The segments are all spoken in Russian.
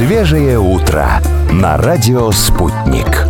Свежее утро на радио «Спутник».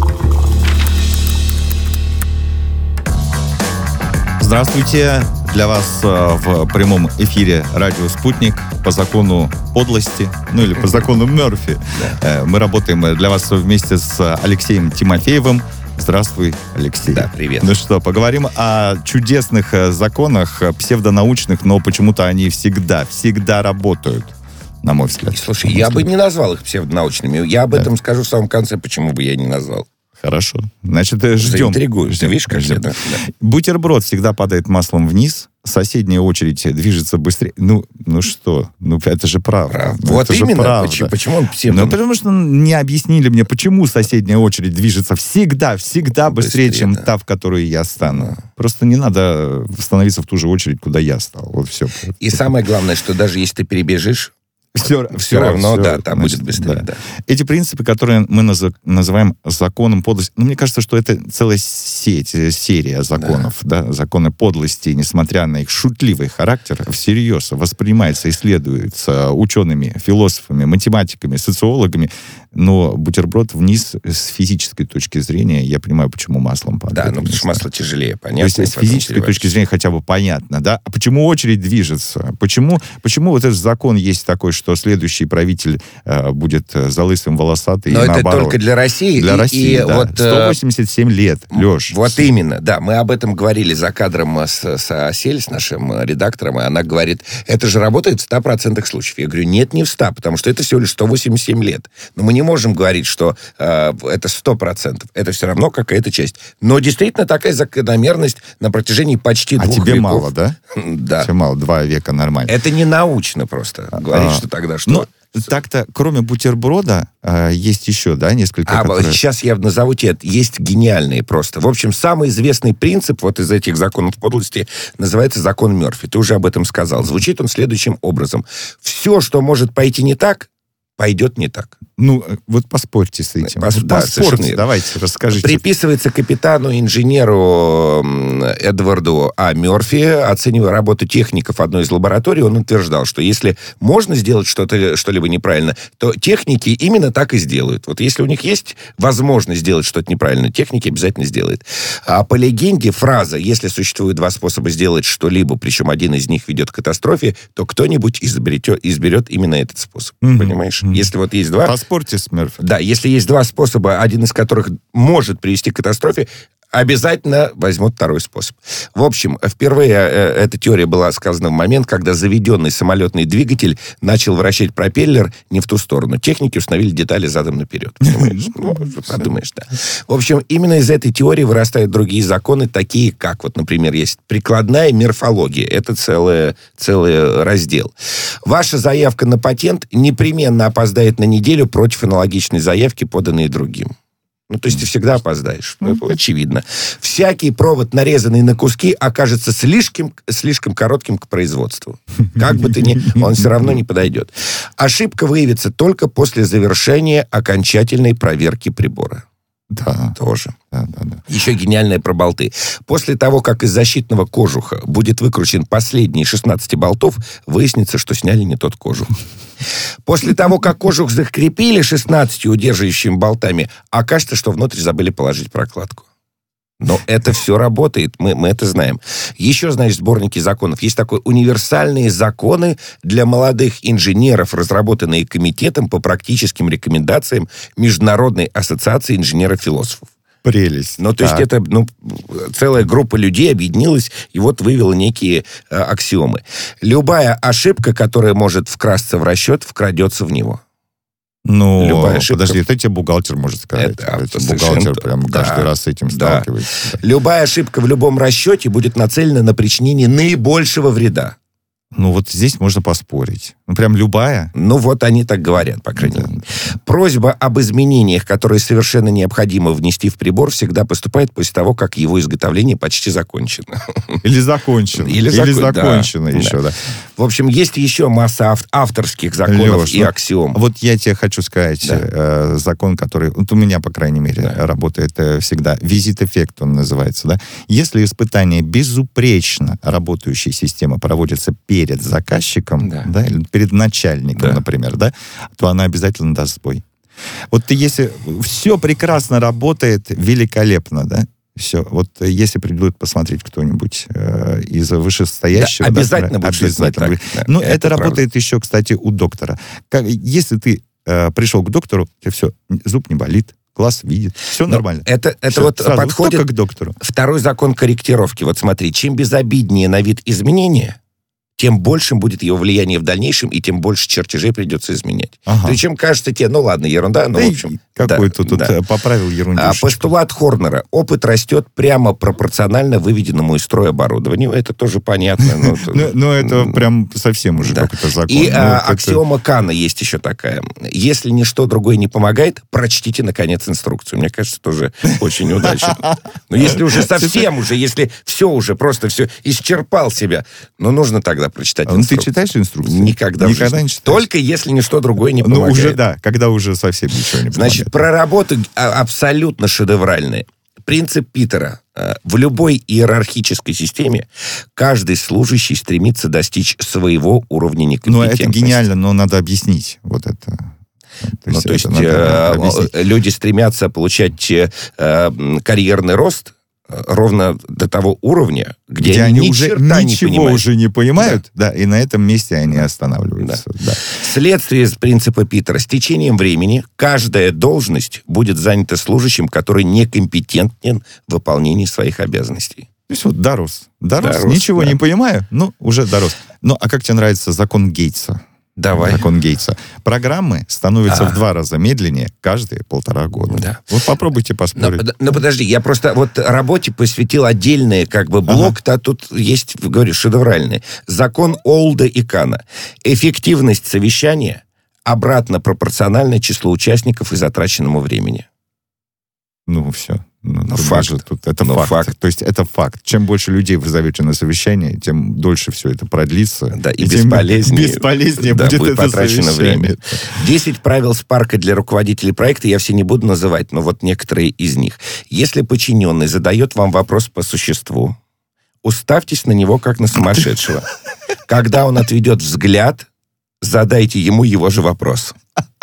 Здравствуйте! Для вас в прямом эфире радио «Спутник» по закону подлости, ну или по закону Мёрфи. Мы работаем для вас вместе с Алексеем Тимофеевым. Здравствуй, Алексей. Да, привет. Ну что, поговорим о чудесных законах, псевдонаучных, но почему-то они всегда работают, на мой взгляд. Слушай, я бы не назвал их псевдонаучными. Я об этом скажу в самом конце, почему бы я не назвал. Хорошо. Значит, ждем. Заинтригуешь. Ты видишь, как ждем. да. Бутерброд всегда падает маслом вниз, соседняя очередь движется быстрее. Ну что? Ну, это же правда. Вот это именно. Почему он псевдонаучный? Ну, потому что не объяснили мне, почему соседняя очередь движется всегда быстрее, чем та, в которую я стану. Просто не надо становиться в ту же очередь, куда я стал. Вот все. И самое главное, что даже если ты перебежишь, все равно, там будет быстрее. Да. Эти принципы, которые мы называем законом подлости, мне кажется, что это целая серия законов, законы подлости, несмотря на их шутливый характер, всерьез воспринимается, исследуется учеными, философами, математиками, социологами, но бутерброд вниз с физической точки зрения, я понимаю, почему маслом падает. Да, потому что масло тяжелее, понятно. То есть с физической точки зрения хотя бы понятно, да? А почему очередь движется? Почему вот этот закон есть такой, что следующий правитель будет залысым, волосатый, но и наоборот. Но это только для России. Для России, да. Вот, 187 лет, Леш. Вот именно, да. Мы об этом говорили за кадром с Асель, с нашим редактором, и она говорит, это же работает в 100% случаев. Я говорю, нет, не в 100%, потому что это всего лишь 187 лет. Но мы не можем говорить, что это 100%. Это все равно какая-то часть. Но действительно такая закономерность на протяжении почти 2 веков. А тебе мало, да? Да. Тебе мало, 2 века нормально. Это не научно просто говорить, что тогда что... Но так-то, кроме бутерброда, есть еще, да, несколько... Сейчас я назову тебе, есть гениальные просто. В общем, самый известный принцип вот из этих законов подлости называется закон Мёрфи. Ты уже об этом сказал. Звучит он следующим образом. Все, что может пойти не так, пойдет не так. Ну, вот поспорьте с этим. Поспорьте, давайте, расскажите. Приписывается капитану-инженеру Эдварду А. Мёрфи, оценивая работу техников одной из лабораторий, он утверждал, что если можно сделать что-либо неправильно, то техники именно так и сделают. Вот если у них есть возможность сделать что-то неправильно, техники обязательно сделают. А по легенде фраза «если существует 2 способа сделать что-либо, причем один из них ведет к катастрофе, то кто-нибудь изберет именно этот способ». Понимаешь? Если вот есть 2... Поспорьте с Мёрфи. Да, если есть 2 способа, один из которых может привести к катастрофе, обязательно возьмут 2 способ. В общем, впервые эта теория была сказана в момент, когда заведенный самолетный двигатель начал вращать пропеллер не в ту сторону. Техники установили детали задом наперед. Понимаешь? Подумаешь, да. В общем, именно из этой теории вырастают другие законы, такие как, вот, например, есть прикладная морфология. Это целый раздел. Ваша заявка на патент непременно опоздает на неделю против аналогичной заявки, поданной другим. Ну, то есть ты всегда опоздаешь. Очевидно. Всякий провод, нарезанный на куски, окажется слишком коротким к производству. Как бы ты ни... Он все равно не подойдет. Ошибка выявится только после завершения окончательной проверки прибора. Да. Тоже. Да. Еще гениальное про болты. После того, как из защитного кожуха будет выкручен последний 16 болтов, выяснится, что сняли не тот кожух. После того, как кожух закрепили 16 удерживающими болтами, окажется, что внутрь забыли положить прокладку. Но это все работает, мы это знаем. Еще, значит, сборники законов. Есть такой универсальные законы для молодых инженеров, разработанные комитетом по практическим рекомендациям Международной ассоциации инженеров-философов. Прелесть. Ну, то есть это целая группа людей объединилась и вот вывела некие аксиомы. Любая ошибка, которая может вкрасться в расчет, вкрадется в него. Ну, подожди, это тебе бухгалтер может сказать. Бухгалтер прям каждый раз с этим сталкивается. Да. Любая ошибка в любом расчете будет нацелена на причинение наибольшего вреда. Ну, вот здесь можно поспорить. Ну, прям любая. Ну, вот они так говорят, по крайней мере. Просьба об изменениях, которые совершенно необходимо внести в прибор, всегда поступает после того, как его изготовление почти закончено. Или закончено. Или закончено еще, да. В общем, есть еще масса авторских законов и аксиом. Вот я тебе хочу сказать, закон, который вот у меня, по крайней мере, работает всегда. Визит-эффект он называется, да. Если испытание безупречно работающей системы проводится перед заказчиком, да, или перед перед начальником, например, да, то она обязательно даст сбой. Вот если все прекрасно работает, великолепно, да, все. Вот если придут посмотреть кто-нибудь из вышестоящего... Да, обязательно будет что-то не так. Да, но это работает еще, кстати, у доктора. Если ты пришел к доктору, у тебя все, зуб не болит, глаз видит, все нормально. Это все, вот сразу, подходит только к доктору. Второй закон корректировки. Вот смотри, чем безобиднее на вид изменения, тем большим будет его влияние в дальнейшем, и тем больше чертежей придется изменять. Ага. То есть, чем кажется тебе, ну ладно, ерунда, но да, в общем... Какой-то тут поправил ерундюшечку. Постулат Хорнера. Опыт растет прямо пропорционально выведенному из строя оборудованию. Это тоже понятно. Но это прям совсем уже какой-то закон. И аксиома Кана есть еще такая. Если ничто другое не помогает, прочтите, наконец, инструкцию. Мне кажется, тоже очень удачно. Но если уже совсем уже, если все уже, просто все, исчерпал себя, ну, нужно тогда прочитать инструкцию. Ты читаешь инструкцию? Никогда не читаешь. Только если ничто другое не помогает. Ну, уже, да, когда уже совсем ничего не помогает. Значит, проработы абсолютно шедевральные. Принцип Питера. В любой иерархической системе каждый служащий стремится достичь своего уровня некомпетентности. Ну, это гениально, но надо объяснить вот это. То есть люди стремятся получать карьерный рост ровно до того уровня, где они уже ничего уже не понимают, да, и на этом месте они останавливаются. Да. Да. Следствие из принципа Питера. С течением времени каждая должность будет занята служащим, который некомпетентен в выполнении своих обязанностей. То есть вот дорос, ничего не понимаю, ну, уже дорос. Ну, а как тебе нравится закон Гейтса? Давай. Закон Гейтса. Программы становятся в 2 раза медленнее каждые 1,5 года. Да. Вот попробуйте поспорить. Но подожди, я просто вот работе посвятил отдельный блок, а тут есть, говорю, шедевральный. Закон Олда и Кана. Эффективность совещания обратно пропорциональна числу участников и затраченному времени. Ну, все. Факт. Это факт. То есть это факт. Чем больше людей вы зовете на совещание, тем дольше все это продлится. Да, и бесполезнее будет потрачено время. 10 правил Спарка для руководителей проекта, я все не буду называть, но вот некоторые из них. Если подчиненный задает вам вопрос по существу, уставьтесь на него как на сумасшедшего. Когда он отведет взгляд, задайте ему его же вопрос.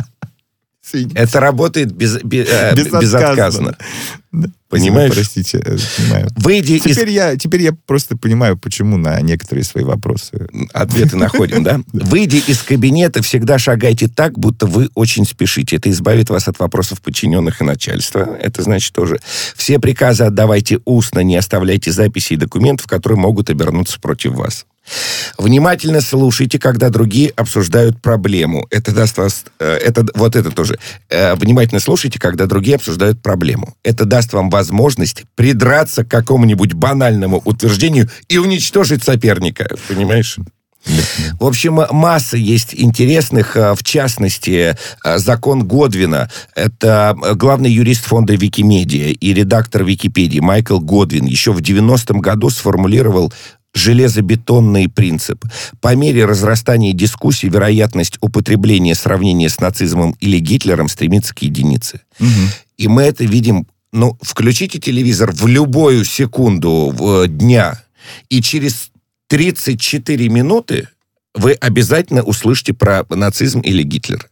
Это работает безотказно. Понимаешь? Простите, понимаю. Теперь я просто понимаю, почему на некоторые свои вопросы... Ответы находим, да? Выйдя из кабинета, всегда шагайте так, будто вы очень спешите. Это избавит вас от вопросов подчиненных и начальства. Это значит тоже... Все приказы отдавайте устно, не оставляйте записей и документов, которые могут обернуться против вас. Внимательно слушайте, когда другие обсуждают проблему. Это даст вас... Это тоже. Внимательно слушайте, когда другие обсуждают проблему. Это даст вам возможность придраться к какому-нибудь банальному утверждению и уничтожить соперника. Понимаешь? В общем, масса есть интересных, в частности, закон Годвина. Это главный юрист фонда Викимедиа и редактор Википедии Майкл Годвин еще в 90-м году сформулировал железобетонный принцип. По мере разрастания дискуссий вероятность употребления сравнения с нацизмом или Гитлером стремится к единице. Угу. И мы это видим. Ну, включите телевизор в любую секунду дня, и через 34 минуты вы обязательно услышите про нацизм или Гитлер.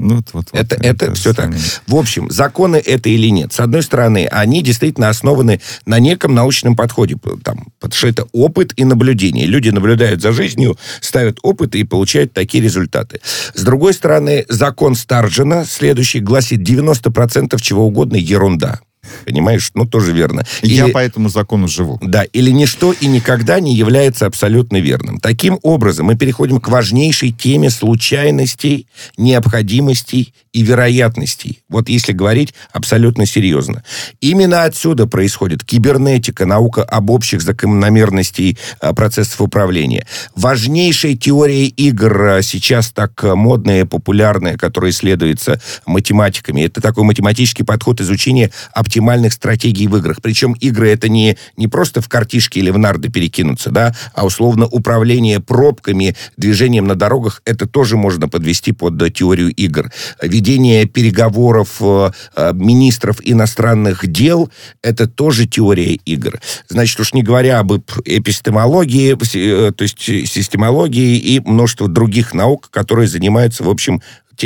Это все так. В общем, законы это или нет? С одной стороны, они действительно основаны на неком научном подходе, потому что это опыт и наблюдение. Люди наблюдают за жизнью, ставят опыт и получают такие результаты. С другой стороны, закон Старджена, следующий, гласит 90% чего угодно ерунда. Понимаешь? Ну, тоже верно. Я по этому закону живу. Да, или ничто и никогда не является абсолютно верным. Таким образом, мы переходим к важнейшей теме случайностей, необходимостей и вероятностей. Вот если говорить абсолютно серьезно. Именно отсюда происходит кибернетика, наука об общих закономерностей процессов управления. Важнейшая теория игр сейчас так модная и популярная, которая исследуется математиками. Это такой математический подход изучения оптимальных стратегий в играх. Причем игры это не просто в картишки или в нарды перекинуться, да, а условно управление пробками, движением на дорогах, это тоже можно подвести под теорию игр. Ведь ведение переговоров министров иностранных дел – это тоже теория игр. Значит, уж не говоря об эпистемологии, то есть системологии и множество других наук, которые занимаются, в общем,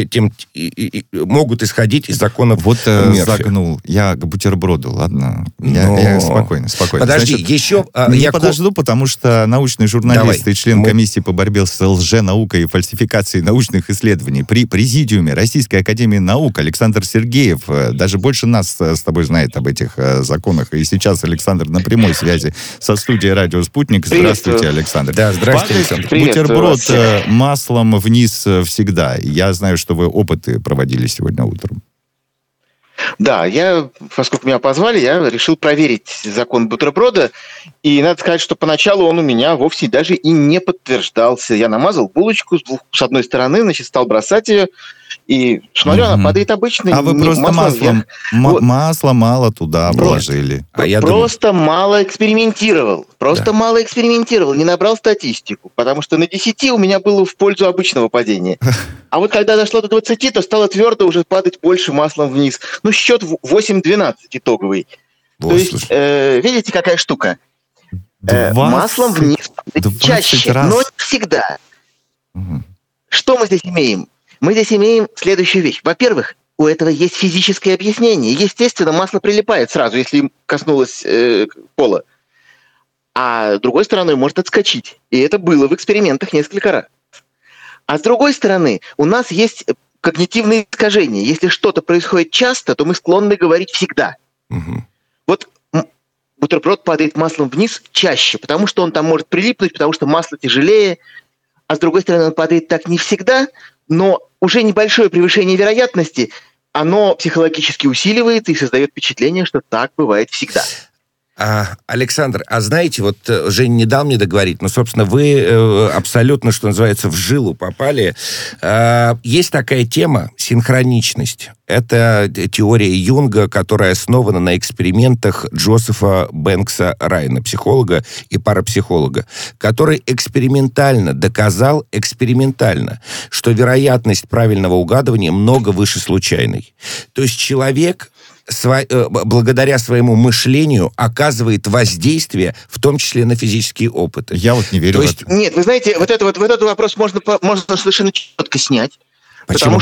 могут исходить из законов Мерфи. Загнул. Я к бутерброду, ладно? Я спокойно. Подожди, Значит, еще... я подожду, потому что научный журналист и член комиссии по борьбе с лженаукой и фальсификацией научных исследований при Президиуме Российской академии наук Александр Сергеев даже больше нас с тобой знает об этих законах. И сейчас Александр на прямой связи со студией «Радио Спутник». Здравствуйте, Александр. Да, здравствуйте, Александр. Бутерброд маслом вниз всегда. Я знаю, что вы опыты проводили сегодня утром. Да, поскольку меня позвали, я решил проверить закон бутерброда. И надо сказать, что поначалу он у меня вовсе даже и не подтверждался. Я намазал булочку с одной стороны, значит, стал бросать ее. И смотрю, она падает обычно. А вы просто масло мало туда вложили. Просто мало экспериментировал. Мало экспериментировал. Не набрал статистику. Потому что на 10 у меня было в пользу обычного падения. А вот когда дошло до 20, то стало твердо уже падать больше маслом вниз. Ну, счет 8-12 итоговый. То есть, видите, какая штука? Маслом вниз чаще, но не всегда. Что мы здесь имеем? Мы здесь имеем следующую вещь. Во-первых, у этого есть физическое объяснение. Естественно, масло прилипает сразу, если им коснулось пола. А с другой стороны, может отскочить. И это было в экспериментах несколько раз. А с другой стороны, у нас есть когнитивные искажения. Если что-то происходит часто, то мы склонны говорить всегда. Вот бутерброд падает маслом вниз чаще, потому что он там может прилипнуть, потому что масло тяжелее. А с другой стороны, он падает так не всегда, но уже небольшое превышение вероятности, оно психологически усиливается и создает впечатление, что так бывает всегда. Александр, знаете, вот Женя не дал мне договорить, но, собственно, вы абсолютно, что называется, в жилу попали. Есть такая тема — синхроничность. Это теория Юнга, которая основана на экспериментах Джозефа Бэнкса Райана, психолога и парапсихолога, который экспериментально доказал, что вероятность правильного угадывания много выше случайной. То есть человек благодаря своему мышлению оказывает воздействие, в том числе на физические опыты. Я вот не верю в это. Нет, вы знаете, вот этот вопрос можно совершенно четко снять. Почему?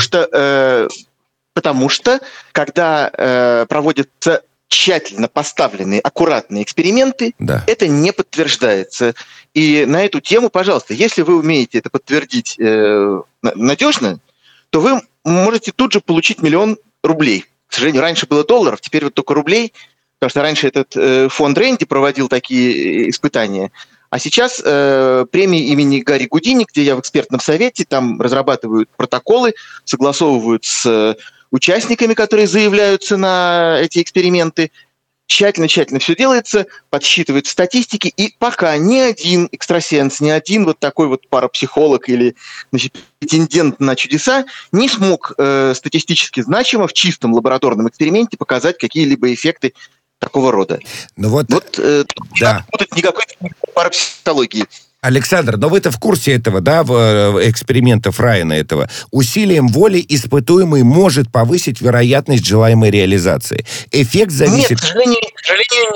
Потому что когда проводятся тщательно поставленные, аккуратные эксперименты, это не подтверждается. И на эту тему, пожалуйста, если вы умеете это подтвердить надежно, то вы можете тут же получить 1 000 000 рублей. К сожалению, раньше было долларов, теперь вот только рублей, потому что раньше этот фонд Рэнди проводил такие испытания. А сейчас премии имени Гарри Гудини, где я в экспертном совете, там разрабатывают протоколы, согласовывают с участниками, которые заявляются на эти эксперименты. Тщательно все делается, подсчитывают статистики, и пока ни один экстрасенс, ни один вот такой вот парапсихолог или претендент на чудеса не смог статистически значимо в чистом лабораторном эксперименте показать какие-либо эффекты такого рода. Ну вот не надо путать никакой парапсихологии. Александр, но вы-то в курсе этого, да, экспериментов Райана этого? Усилием воли испытуемый может повысить вероятность желаемой реализации. Эффект зависит... Нет, к сожалению,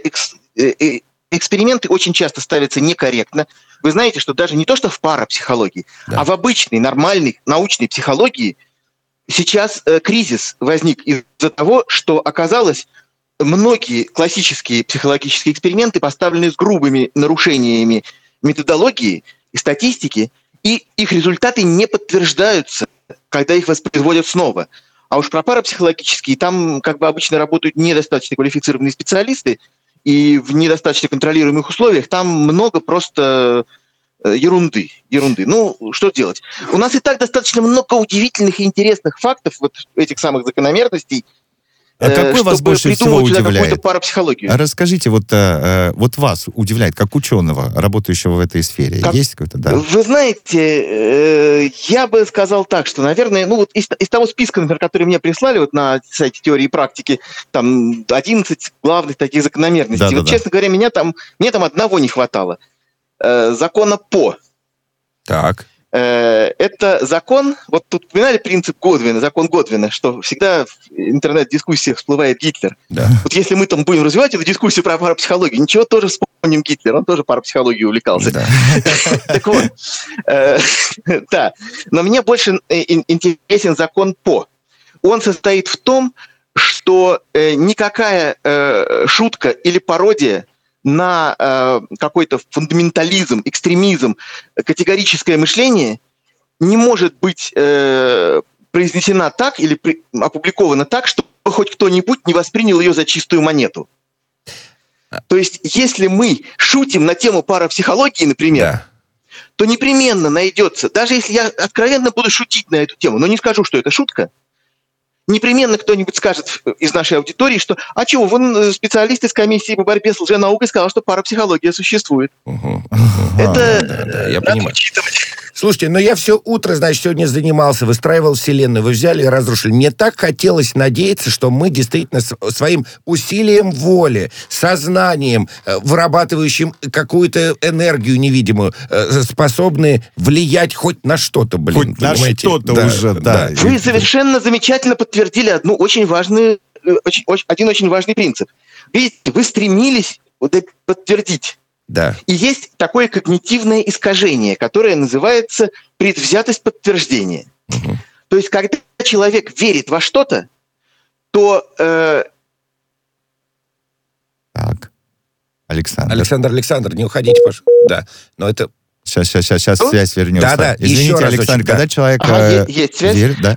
нет. Эксперименты очень часто ставятся некорректно. Вы знаете, что даже не то, что в парапсихологии, а в обычной, нормальной научной психологии сейчас кризис возник из-за того, что оказалось, многие классические психологические эксперименты поставлены с грубыми нарушениями методологии и статистики, и их результаты не подтверждаются, когда их воспроизводят снова. А уж про парапсихологические там как бы обычно работают недостаточно квалифицированные специалисты, и в недостаточно контролируемых условиях там много просто ерунды. Ну, что делать? У нас и так достаточно много удивительных и интересных фактов, вот этих самых закономерностей, А какой вас больше всего удивляет? Парапсихологию. Расскажите, вот вас удивляет, как ученого, работающего в этой сфере, есть какой-то, да? Вы знаете, я бы сказал так, что, наверное, из того списка, например, который мне прислали вот на сайте теории и практики, там 11 главных таких закономерностей. Честно говоря, мне там одного не хватало. Закона По. Так. Это закон, вот тут упоминали принцип Годвина, закон Годвина, что всегда в интернет-дискуссиях всплывает Гитлер. Да. Вот если мы там будем развивать эту дискуссию про парапсихологию, ничего, тоже вспомним Гитлер, он тоже парапсихологией увлекался. Да. Так вот, да, но мне больше интересен закон По. Он состоит в том, что никакая шутка или пародия на какой-то фундаментализм, экстремизм, категорическое мышление не может быть произнесена так или опубликована так, чтобы хоть кто-нибудь не воспринял ее за чистую монету. То есть, если мы шутим на тему парапсихологии, например, Да. то непременно найдется, даже если я откровенно буду шутить на эту тему, но не скажу, что это шутка, непременно кто-нибудь скажет из нашей аудитории, что «А чего, вон специалист из комиссии по борьбе с лженаукой сказал, что парапсихология существует». Это Да, я надо понимаю. учитывать. Слушайте, я все утро, сегодня занимался, выстраивал вселенную, вы взяли и разрушили. Мне так хотелось надеяться, что мы действительно своим усилием воли, сознанием, вырабатывающим какую-то энергию невидимую, способны влиять хоть на что-то, Хоть на понимаете? что-то уже, да. Вы совершенно замечательно подтвердили один очень важный принцип. Видите, вы стремились подтвердить. Да. И есть такое когнитивное искажение, которое называется предвзятость подтверждения. Угу. То есть, когда человек верит во что-то, то... Так. Александр. Александр, не уходите, пожалуйста. Да, но это... Сейчас связь вернется. Да, Извините, еще разочек, Александр, да. когда человек есть связь. верит, да?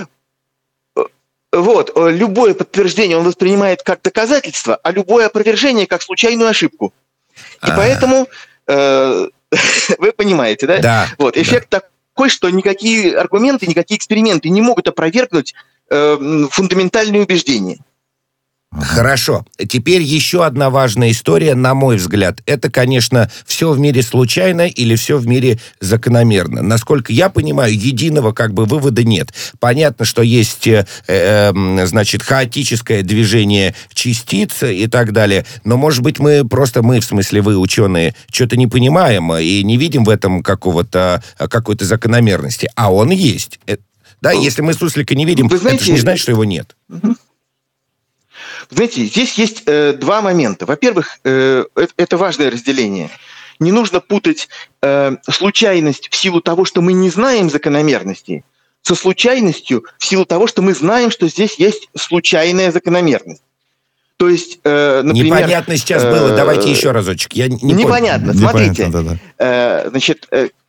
Вот, любое подтверждение он воспринимает как доказательство, а любое опровержение как случайную ошибку. И поэтому, вы понимаете, да? Да. Вот, эффект такой, что никакие аргументы, никакие эксперименты не могут опровергнуть фундаментальные убеждения. Хорошо. Теперь еще одна важная история, на мой взгляд. Это, конечно, все в мире случайно или все в мире закономерно. Насколько я понимаю, единого вывода нет. Понятно, что есть, хаотическое движение частиц и так далее. Но, может быть, мы, в смысле вы, ученые, что-то не понимаем и не видим в этом какой-то закономерности. А он есть. Да, если мы суслика не видим, это же не значит, что его нет. Знаете, здесь есть два момента. Во-первых, это важное разделение. Не нужно путать случайность в силу того, что мы не знаем закономерности, со случайностью в силу того, что мы знаем, что здесь есть случайная закономерность. То есть, например... Непонятно сейчас было, давайте еще разочек. Я не непонятно, понял. смотрите. Непонятно, да. Значит,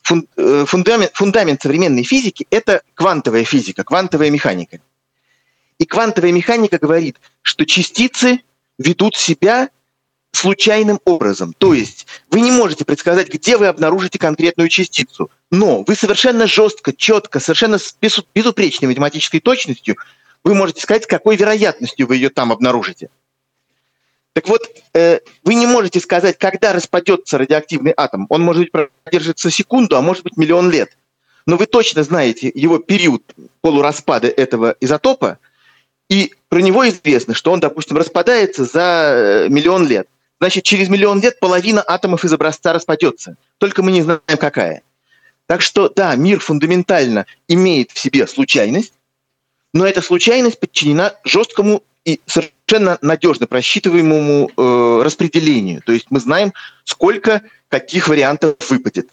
фундамент современной физики – это квантовая физика, квантовая механика. И квантовая механика говорит, что частицы ведут себя случайным образом. То есть вы не можете предсказать, где вы обнаружите конкретную частицу, но вы совершенно жестко, четко, совершенно с безупречной математической точностью вы можете сказать, с какой вероятностью вы ее там обнаружите. Так вот, вы не можете сказать, когда распадется радиоактивный атом. Он, может быть, продержится секунду, а может быть, миллион лет. Но вы точно знаете его период полураспада этого изотопа, и про него известно, что он, допустим, распадается за миллион лет. Значит, через миллион лет половина атомов из образца распадется. Только мы не знаем, какая. Так что, да, мир фундаментально имеет в себе случайность, но эта случайность подчинена жесткому и совершенно надежно просчитываемому распределению. То есть мы знаем, сколько каких вариантов выпадет.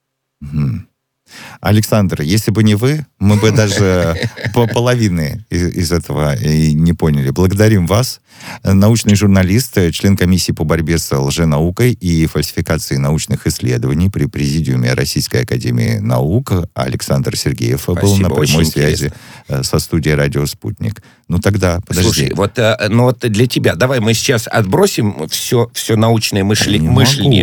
Александр, если бы не вы, мы бы даже половины из этого и не поняли. Благодарим вас. Научный журналист, член комиссии по борьбе с лженаукой и фальсификацией научных исследований при Президиуме Российской академии наук Александр Сергеев был на прямой связи со студией «Радио Спутник». Ну тогда, подожди. Слушай, вот для тебя, давай мы сейчас отбросим все научное мышление.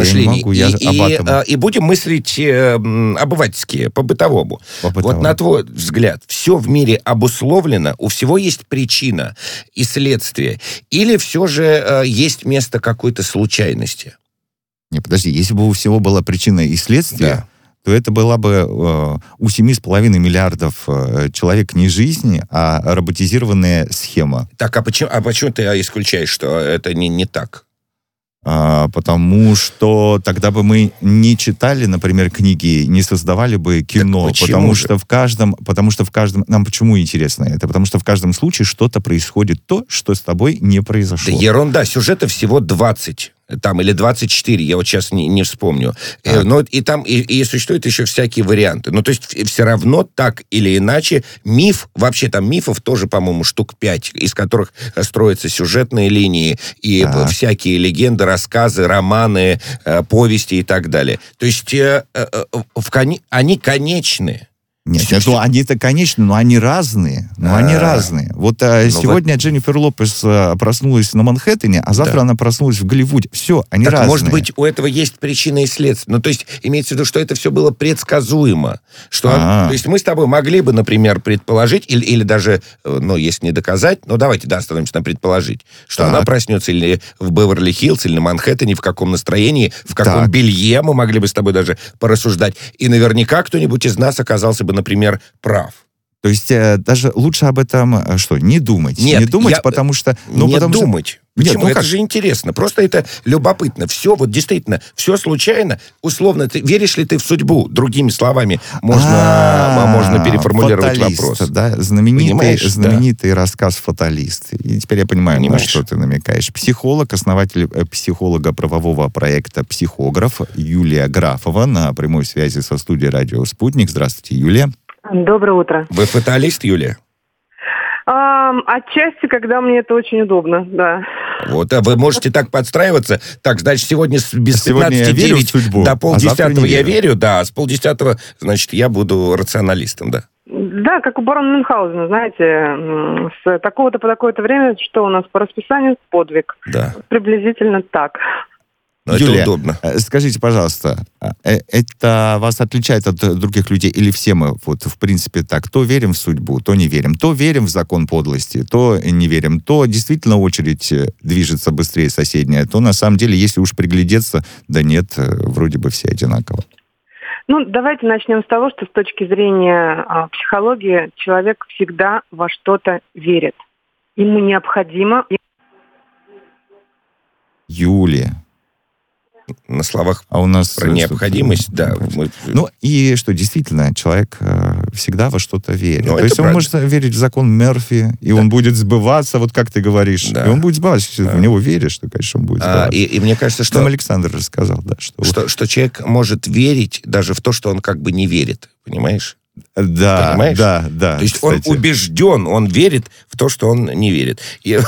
И будем мыслить обывательски, по-бытовому. Вот на твой взгляд, все в мире обусловлено, у всего есть причина и следствие, или все же есть место какой-то случайности? Не, подожди, если бы у всего была причина и следствие, да, то это была бы у 7,5 миллиардов человек не жизнь, а роботизированная схема. Так, а почему ты исключаешь, что это не так? Потому что тогда бы мы не читали, например, книги, не создавали бы кино. Потому что в каждом... Нам почему интересно это? Потому что в каждом случае что-то происходит то, что с тобой не произошло. Да ерунда, сюжета всего 20. Там, или 24, я вот сейчас не вспомню. Но и там и существуют еще всякие варианты. Ну, то есть все равно так или иначе миф, вообще там мифов тоже, по-моему, штук 5, из которых строятся сюжетные линии и всякие легенды, рассказы, романы, повести и так далее. То есть они конечны. Нет, они-то, конечно, но они разные. Вот сегодня Дженнифер Лопес проснулась на Манхэттене, а завтра она проснулась в Голливуде. Все, они так, разные. Может быть, у этого есть причина и следствие. Ну, то есть, имеется в виду, что это все было предсказуемо. То есть мы с тобой могли бы, например, предположить, или даже, если не доказать, давайте, остановимся на предположить, что она проснется или в Беверли-Хиллз, или на Манхэттене, в каком настроении, в каком белье, мы могли бы с тобой даже порассуждать. И наверняка кто-нибудь из нас оказался бы, например, прав. То есть даже лучше об этом не думать. Нет, не думать, потому что... думать. Почему? Это же интересно. Просто это любопытно. Все, действительно, все случайно. Условно, веришь ли ты в судьбу? Другими словами, можно переформулировать вопрос. Да? Знаменитый рассказ «Фаталист». И теперь я понимаю, на что ты намекаешь. Психолог, основатель психолого-правового проекта «Психограф» Юлия Графова на прямой связи со студией «Радио Спутник». Здравствуйте, Юлия. Доброе утро. Вы фаталист, Юлия? Отчасти, когда мне это очень удобно, да. Вот, а вы можете так подстраиваться. Так, значит, сегодня без 15:09 до полдесятого я верю, да, а с полдесятого, значит, я буду рационалистом, да. Да, как у барона Мюнхгаузена, знаете, с такого-то по такое-то время, что у нас по расписанию подвиг. Да. Приблизительно так. Юлия, это удобно. Скажите, пожалуйста, это вас отличает от других людей? Или все мы, в принципе, так, то верим в судьбу, то не верим, то верим в закон подлости, то не верим, то действительно очередь движется быстрее соседняя, то на самом деле, если уж приглядеться, да нет, вроде бы все одинаково. Давайте начнем с того, что с точки зрения психологии человек всегда во что-то верит. Ему необходимо... Юлия. На словах у нас про необходимость, да. И что действительно человек всегда во что-то верит. То есть правда. Он может верить в закон Мерфи, и он будет сбываться, вот как ты говоришь. Да. И он будет сбываться. Если в него веришь, то, конечно, он будет сбываться. И мне кажется, что... Там Александр рассказал, да. Что человек может верить даже в то, что он как бы не верит. Понимаешь? Да, понимаешь? Да. То есть кстати. Он убежден, он верит в то, что он не верит.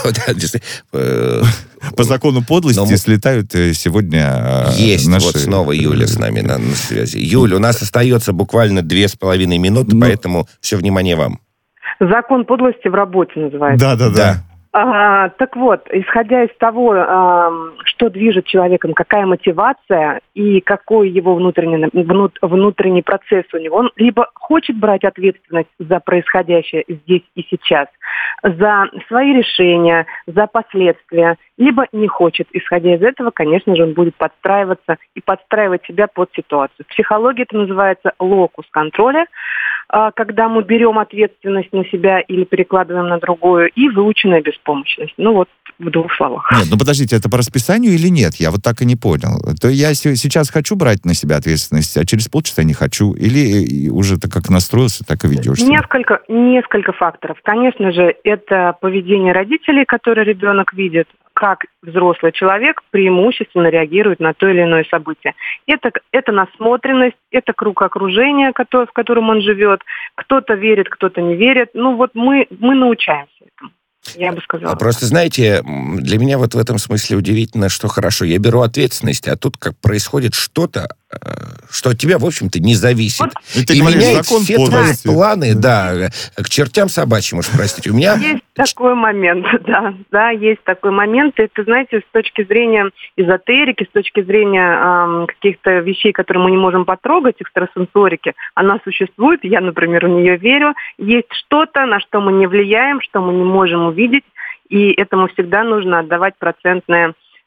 По закону подлости слетают сегодня есть наши... Вот снова Юля с нами на связи. Юля, у нас остается буквально 2,5 минуты, поэтому все внимание вам. Закон подлости в работе называется. Да. Так вот, исходя из того, что движет человеком, какая мотивация и какой его внутренний процесс у него, он либо хочет брать ответственность за происходящее здесь и сейчас, за свои решения, за последствия, либо не хочет. Исходя из этого, конечно же, он будет подстраиваться и подстраивать себя под ситуацию. В психологии это называется локус контроля, когда мы берем ответственность на себя или перекладываем на другую, и выученная беспомощность. В двух словах. Нет, подождите, это по расписанию или нет? Я вот так и не понял. То я сейчас хочу брать на себя ответственность, а через полчаса не хочу? Или уже так как настроился, так и ведешь? Несколько факторов. Конечно же, это поведение родителей, которое ребенок видит, как взрослый человек преимущественно реагирует на то или иное событие. Это насмотренность, это круг окружения, в котором он живет. Кто-то верит, кто-то не верит. Мы научаемся этому. Я бы сказала. Просто, знаете, для меня вот в этом смысле удивительно, что хорошо, я беру ответственность, а тут как происходит что-то, что от тебя, в общем-то, не зависит. И меняет все твои планы, к чертям собачьим, уж простите. У меня... Есть такой момент, да, есть такой момент. Это, знаете, с точки зрения эзотерики, с точки зрения каких-то вещей, которые мы не можем потрогать, экстрасенсорики, она существует, я, например, в нее верю. Есть что-то, на что мы не влияем, что мы не можем увидеть, и этому всегда нужно отдавать процентное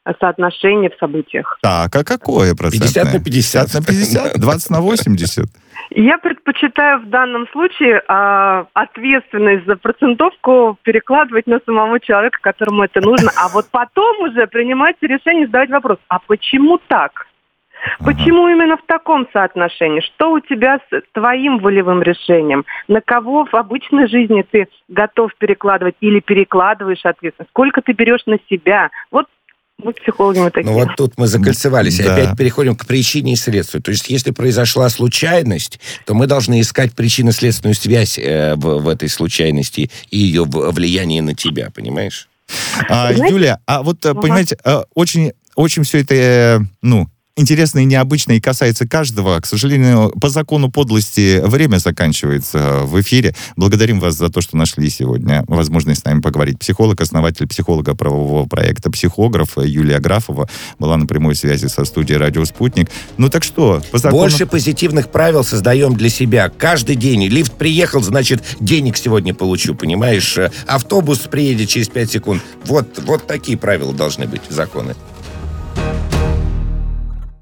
соотношение в событиях. Так, а какое процентное? 50 на 50. 50 на 50? 20 на 80? Я предпочитаю в данном случае ответственность за процентовку перекладывать на самого человека, которому это нужно, а вот потом уже принимать решение, задавать вопрос, а почему так? Почему именно в таком соотношении? Что у тебя с твоим волевым решением? На кого в обычной жизни ты готов перекладывать или перекладываешь ответственность? Сколько ты берешь на себя? Вот психологи мы такие. Ну вот тут мы закольцевались. И Да. опять переходим к причине и следствию. То есть если произошла случайность, то мы должны искать причинно-следственную связь в этой случайности и ее влияние на тебя, понимаешь? Знаете? Юлия, понимаете, очень все это, интересно и необычно, и касается каждого. К сожалению, по закону подлости время заканчивается в эфире. Благодарим вас за то, что нашли сегодня возможность с нами поговорить. Психолог, основатель психолого-правового проекта «Психограф» Юлия Графова была на прямой связи со студией «Радио Спутник». Ну так что, по закону... Больше позитивных правил создаем для себя. Каждый день. Лифт приехал, значит, денег сегодня получу, понимаешь? Автобус приедет через 5 секунд. Вот такие правила должны быть, законы.